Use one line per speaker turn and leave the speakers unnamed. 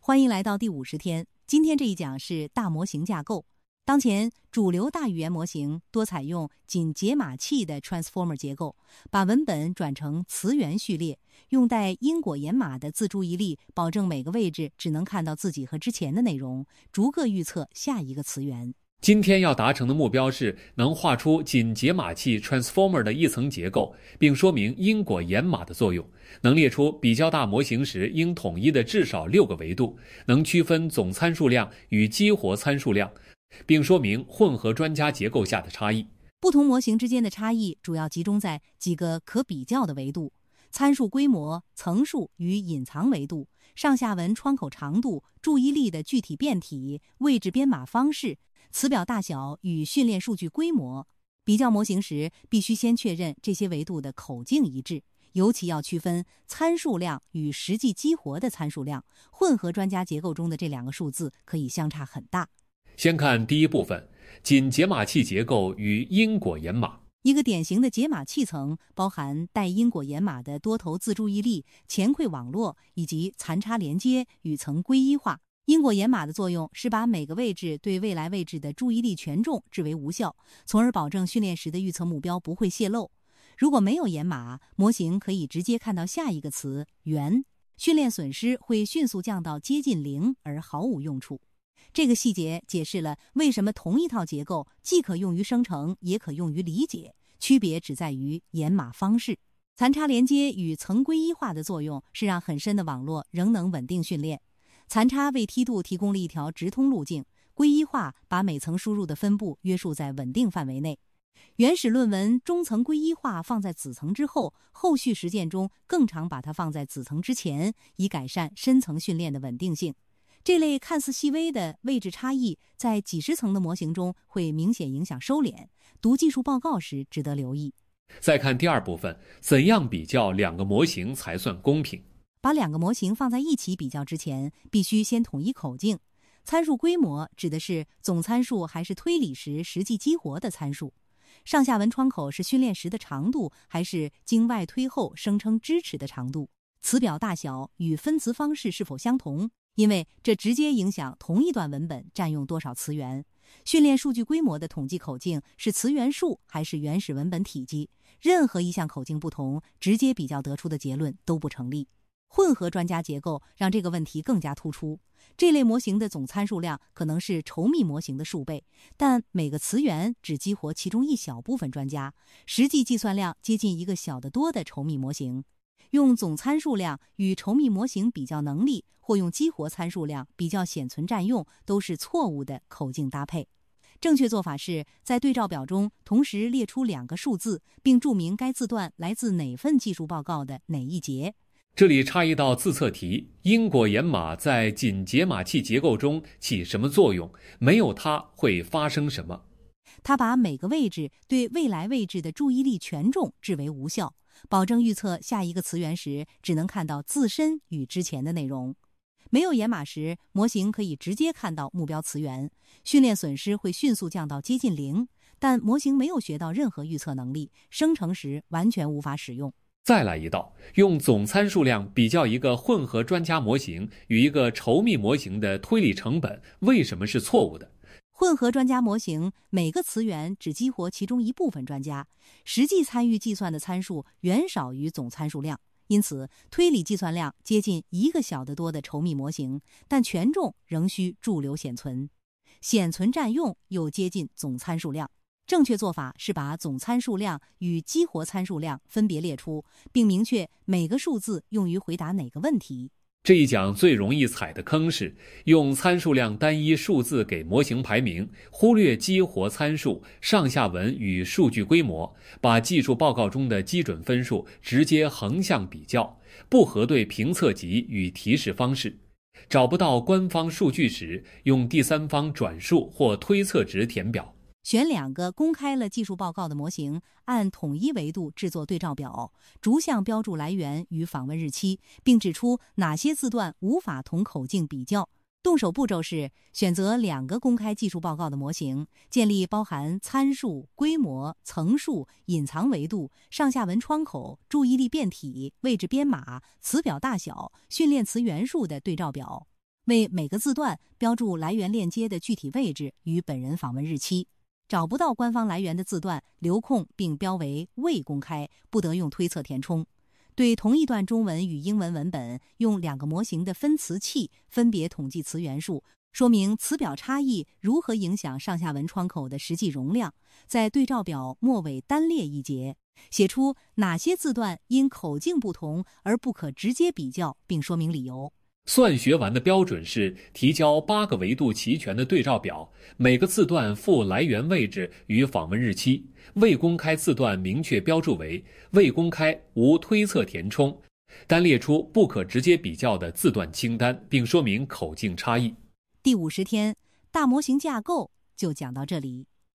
欢迎来到第50天。今天这一讲是大模型架构。当前主流大语言模型多采用仅解码器的 transformer 结构，把文本转成词源序列，用带因果延码的自注意力，保证每个位置只能看到自己和之前的内容，逐个预测下一个词源。
今天要达成的目标是能画出仅解码器 transformer 的一层结构，并说明因果延码的作用，能列出比较大模型时应统一的至少6个维度，能区分总参数量与激活参数量，并说明混合专家结构下的差异。
不同模型之间的差异主要集中在几个可比较的维度：参数规模、层数与隐藏维度、上下文窗口长度、注意力的具体变体、位置编码方式、词表大小与训练数据规模。比较模型时，必须先确认这些维度的口径一致，尤其要区分参数量与实际激活的参数量。混合专家结构中的这2个数字可以相差很大。
先看第一部分，仅解码器结构与因果延码。
一个典型的解码器层包含带因果延码的多头自注意力、前馈网络以及残差连接与层归一化。因果延码的作用是把每个位置对未来位置的注意力权重置为无效，从而保证训练时的预测目标不会泄露。如果没有延码，模型可以直接看到下一个词元，训练损失会迅速降到接近0而毫无用处。这个细节解释了为什么同一套结构既可用于生成也可用于理解，区别只在于延码方式。残差连接与层归一化的作用是让很深的网络仍能稳定训练。残差为梯度提供了一条直通路径，归一化把每层输入的分布约束在稳定范围内。原始论文中层归一化放在子层之后，后续实践中更常把它放在子层之前，以改善深层训练的稳定性。这类看似细微的位置差异在几十层的模型中会明显影响收敛，读技术报告时值得留意。
再看第2部分，怎样比较2个模型才算公平？
把2个模型放在一起比较之前，必须先统一口径。参数规模指的是总参数还是推理时实际激活的参数。上下文窗口是训练时的长度还是经外推后声称支持的长度。词表大小与分词方式是否相同，因为这直接影响同一段文本占用多少词源。训练数据规模的统计口径是词源数还是原始文本体积，任何一项口径不同，直接比较得出的结论都不成立。混合专家结构让这个问题更加突出。这类模型的总参数量可能是稠密模型的数倍，但每个词源只激活其中一小部分专家，实际计算量接近一个小得多的稠密模型。用总参数量与稠密模型比较能力，或用激活参数量比较显存占用，都是错误的口径搭配。正确做法是在对照表中同时列出2个数字，并注明该字段来自哪份技术报告的哪一节。
这里插一道自测题：因果延码在仅解码器结构中起什么作用？没有它会发生什么？
它把每个位置对未来位置的注意力权重置为无效，保证预测下一个词源时只能看到自身与之前的内容。没有延码时，模型可以直接看到目标词源，训练损失会迅速降到接近0，但模型没有学到任何预测能力，生成时完全无法使用。
再来一道，用总参数量比较一个混合专家模型与一个稠密模型的推理成本，为什么是错误的？
混合专家模型每个词源只激活其中一部分专家，实际参与计算的参数远少于总参数量，因此推理计算量接近一个小得多的稠密模型，但权重仍需驻留显存，显存占用又接近总参数量。正确做法是把总参数量与激活参数量分别列出，并明确每个数字用于回答哪个问题。
这一讲最容易踩的坑是用参数量单一数字给模型排名，忽略激活参数、上下文与数据规模，把技术报告中的基准分数直接横向比较，不核对评测集与提示方式。找不到官方数据时，用第三方转述或推测值填表。
选2个公开了技术报告的模型，按统一维度制作对照表，逐项标注来源与访问日期，并指出哪些字段无法同口径比较。动手步骤是选择2个公开技术报告的模型，建立包含参数、规模、层数、隐藏维度、上下文窗口、注意力变体、位置编码、词表大小、训练词元数的对照表。 为每个字段标注来源链接的具体位置与本人访问日期。找不到官方来源的字段，留空并标为未公开，不得用推测填充。对同一段中文与英文文本，用2个模型的分词器分别统计词元数，说明词表差异如何影响上下文窗口的实际容量。在对照表末尾单列一节，写出哪些字段因口径不同而不可直接比较，并说明理由。
算学完的标准是提交8个维度齐全的对照表，每个字段附来源位置与访问日期，未公开字段明确标注为未公开，无推测填充，单列出不可直接比较的字段清单，并说明口径差异。
第50天，大模型架构就讲到这里。